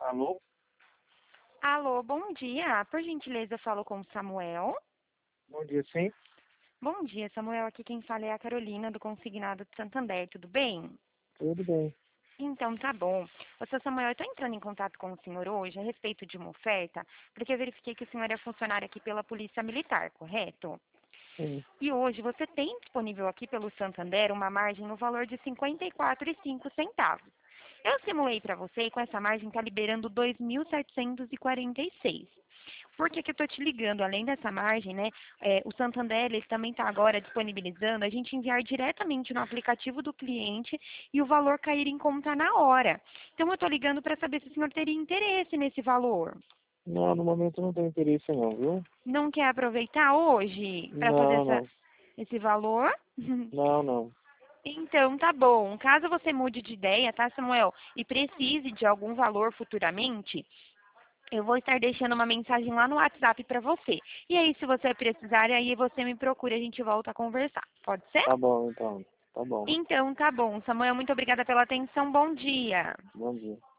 Alô? Alô, bom dia. Por gentileza, eu falo com o Samuel. Bom dia, sim. Bom dia, Samuel. Aqui quem fala é a Carolina, do Consignado de Santander. Tudo bem? Tudo bem. Então, tá bom. Ô, seu Samuel, eu estou entrando em contato com o senhor hoje a respeito de uma oferta, porque eu verifiquei que o senhor é funcionário aqui pela Polícia Militar, correto? Sim. E hoje você tem disponível aqui pelo Santander uma margem no valor de R$ 54,05. Eu simulei para você e com essa margem está liberando 2.746. Por que que eu estou te ligando? Além dessa margem, né, o Santander ele também está agora disponibilizando a gente enviar diretamente no aplicativo do cliente e o valor cair em conta na hora. Então eu estou ligando para saber se o senhor teria interesse nesse valor. Não, no momento eu não tenho interesse não, viu? Não quer aproveitar hoje para fazer Não, não. esse valor? Não, não. Então, tá bom. Caso você mude de ideia, tá, Samuel, e precise de algum valor futuramente, eu vou estar deixando uma mensagem lá no WhatsApp para você. E aí, se você precisar, aí você me procura, a gente volta a conversar. Pode ser? Tá bom, então. Tá bom. Então, tá bom. Samuel, muito obrigada pela atenção. Bom dia. Bom dia.